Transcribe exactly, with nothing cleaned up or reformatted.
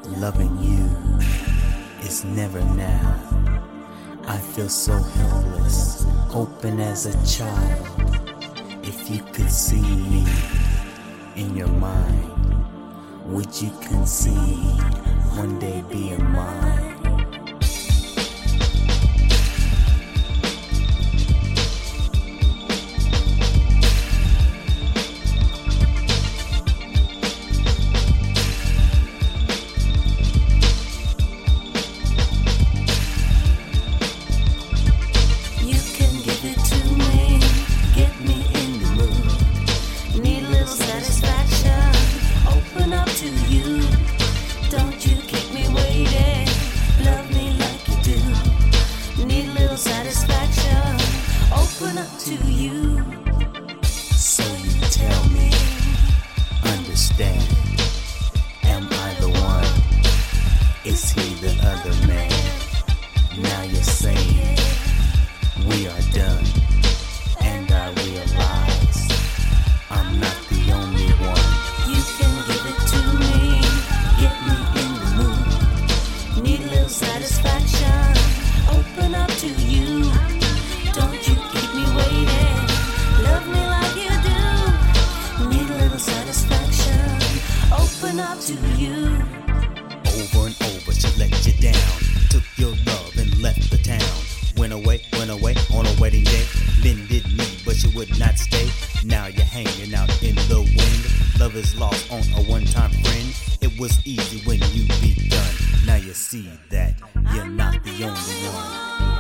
Loving you is never now. I feel so helpless, open as a child. If you could see me in your mind, would you concede one day being mine? To you. So you tell me, understand, am I the one? Is he the other man? Now you're saying we are done, and I realize I'm not the only one. You can give it to me, get me in the mood. Need a little satisfaction, open up to you. Don't you keep me waiting, love me like you do. Need a little satisfaction, open up to you. Over and over she let you down, took your love and left the town. Went away, went away on a wedding day. Bended knee but she would not stay. Now you're hanging out in the wind. Love is lost on a one-time friend. It was easy when you begun. Now you see that you're not the only one.